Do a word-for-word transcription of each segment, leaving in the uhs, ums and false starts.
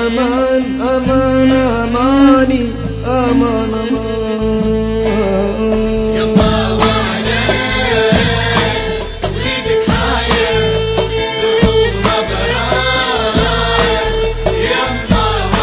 أمان أمان أماني أمان أمان يما وعلاش وليدك حاير شعورنا براش يما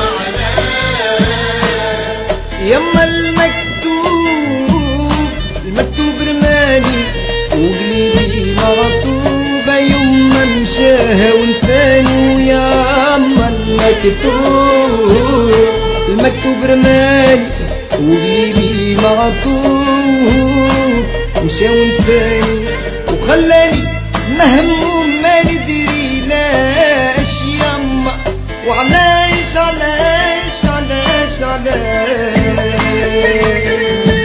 وعلاش يما المكتوب المكتوب رماني وقلبي مغطوبة يما مشاها ونساني وياما المكتوب المكتوب رماني وقلبي مغطوب مشا ونساني وخلاني مهموم ما ندري لاش يما وعلاش علاش علاش علاش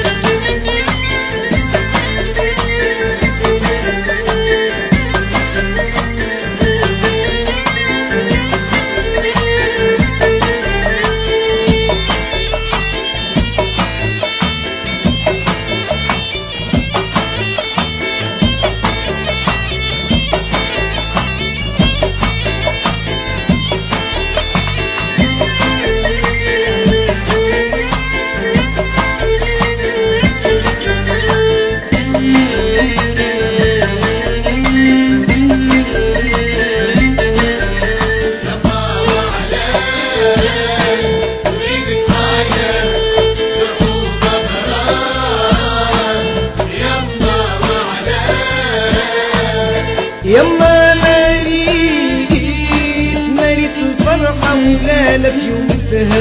يما مريت مريت الفرحة ولالة في يوم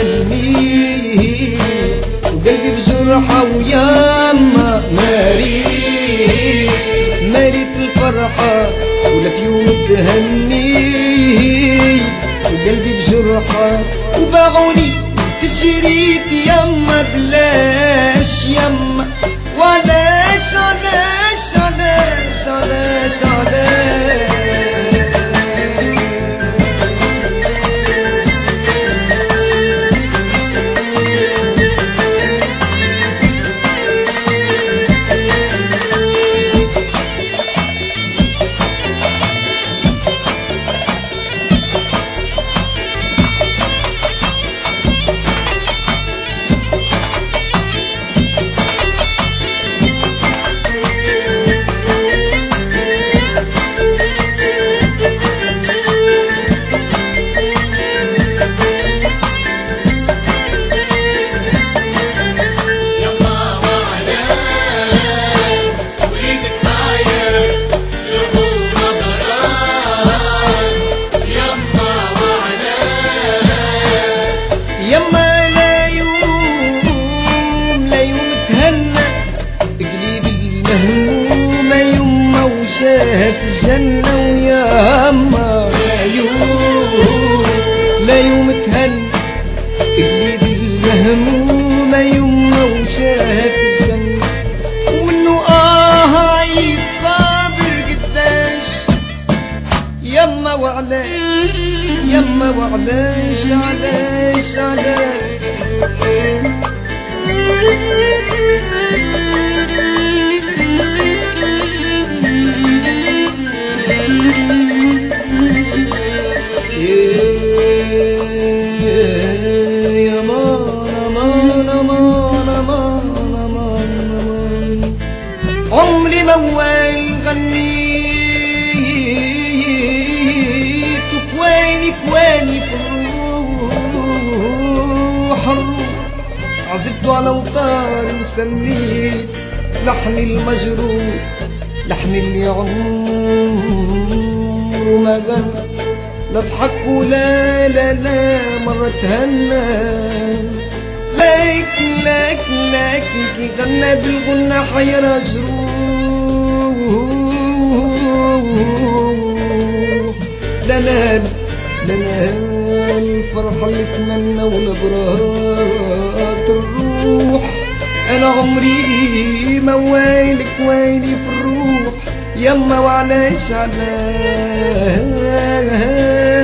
تهني وقلبي بجرحة وياما مريت مريت الفرحة ولا في يوم تهني وقلبي بجرحة وباعوني تشريت يما بلاش يما وعلاش علاش علاش علاش علاش يما لا يوم لا يوم تهنى قلبي المهمومة يما وشاها في الجنة وياما لا يوم لا يوم تهنى قلبي المهمومة يما وشاها في الجنة ومنه آه عيد صابر قداش يما وعلاش يما وعلاش علاش علاش يا مان امان امان امان امان عمري موال غنيت كواني كواني في الروح الروح عزفت على اوتار وسميت لحني المجروح لحني اللي عمره ما جرى لا ضحك ولا لا لا مرة تهنى لك لك لك كي غنى بالغنى حيرة جروح لا لا لا لا الفرحة اللي اتمنى ونبرات الروح انا عمري موالك ويلي في الروح يما وعلاش علاش